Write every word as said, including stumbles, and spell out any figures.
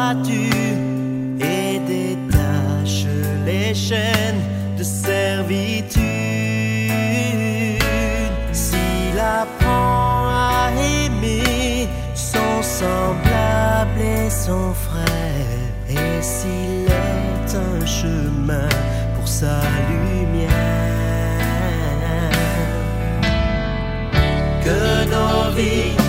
abattu et détache les chaînes de servitude. S'il apprend à aimer son semblable et son frère, et s'il est un chemin pour sa lumière, que nos vies